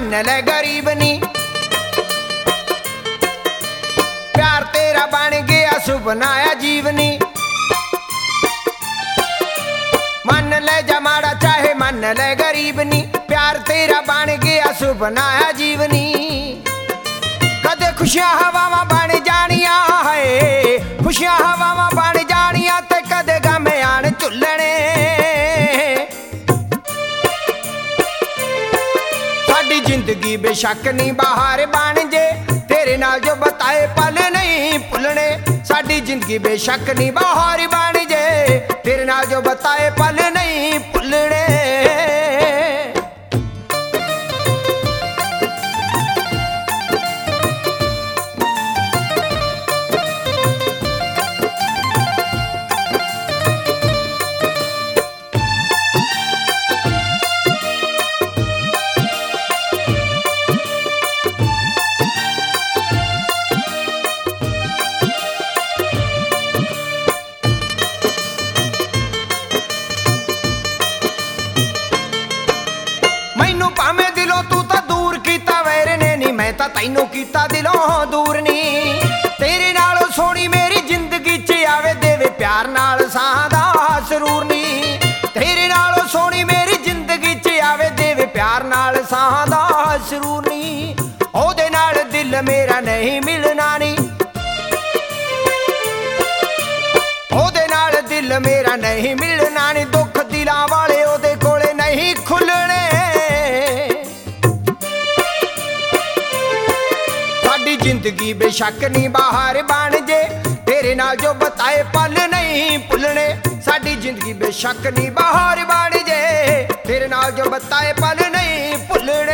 मन ले गरीब नी। प्यार तेरा बन गया सुपना अजीब नी। मन ले जा माड़ा चाहे मन ले गरीब नी। प्यार तेरा बन गया सुपना अजीब नी। कदे खुशियां हवावां बन जानियां है, खुशियां हवावां बन जानियां ते कदे गम आन झुलने। साडी जिंदगी बेशक नहीं बहार बन जे, तेरे नाल जो बताए पल नहीं भुलने। साडी जिंदगी बेशक नहीं बहार बन जे, तेरे नाल जो बताए पल नहीं भुलने। तैनू कीता दिलों दूर नी। तेरे नाल सोनी मेरी जिंदगी च आवे देवे प्यार नाल साह दा सरूर नी। तेरे नाल सोनी मेरी जिंदगी च आवे देवे प्यार नाल साह दा सरूर नी। ओदे नाल दिल मेरा नहीं मिलना नी, ओदे नाल दिल मेरा नहीं मिलना नी। दुख दिलां वाले ओदे कोले नहीं खुलने। जिंदगी बेशक नहीं बहार बन जे, तेरे नाल जो बताए पल नहीं भुलने। साडी जिंदगी बेशक नहीं बहार बन जे, तेरे नाल जो बताए पल नहीं भुलने।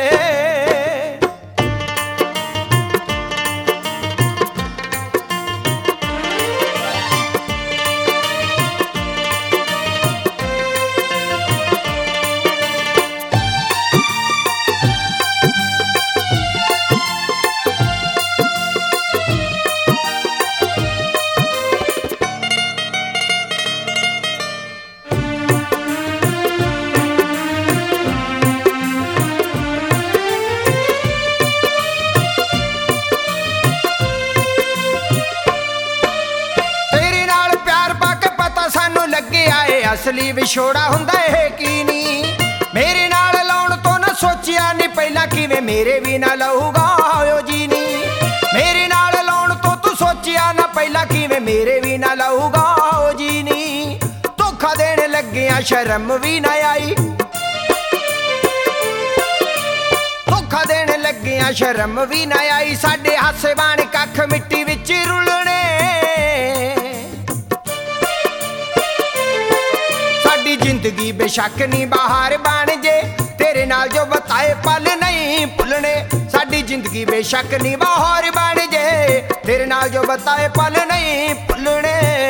असली विछोड़ा हुंदा है की नी। मेरे नाल लाउण तो ना सोचिया नी पहला किवें मेरे भी ना लऊगा ओ जी नी। मेरे नाल लाउण तो तू सोचिया ना पहला किवें मेरे भी ना लऊगा ओ जी नी। धोखा देण लग्गिया शर्म भी ना आई, धोखा देण लग्गिया शर्म भी ना आई। साडे हासे बाण कख मिट्टी विच रुलने। जिंदगी बेशक नहीं बहार बन जे, तेरे नाल जो बताए पल नहीं भुलने। साडी जिंदगी बेशक नहीं बहार बन जे, तेरे नाल जो बताए पल नहीं भुलने।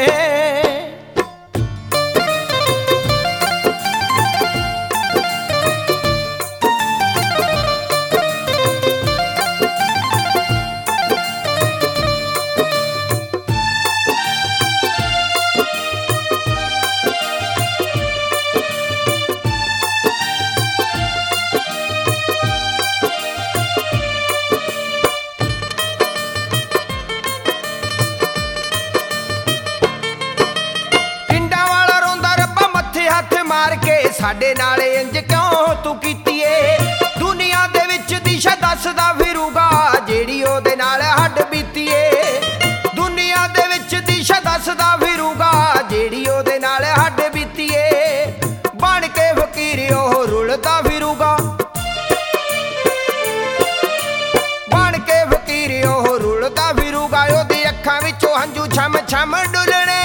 साडे नाल इंज क्यों तू कीती ए। दुनिया दे विच दिशा दसदा फिरूगा जेड़ी ओदे नाल हड्ड बीती ए। दुनिया दे विच दिशा दसदा फिरूगा जेड़ी ओदे नाल हड्ड बीती ए। बन के फकीर ओह रुलदा फिरूगा, बन के फकीर ओह रुलदा फिरूगा। ओदी अखां विचों हंझू छम छम डुलने।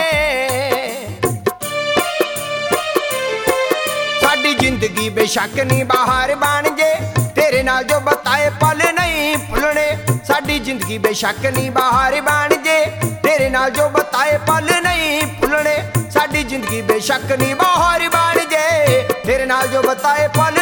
जिंदगी बेशक नहीं बहार बन जे, तेरे नाल जो बताए पल नहीं भुलने। साडी जिंदगी बेशक नहीं बहार बन जे, तेरे नाल जो बताए पल नहीं भुलने। साडी जिंदगी बेशक नहीं बहार बन जे, तेरे नाल जो बताए पल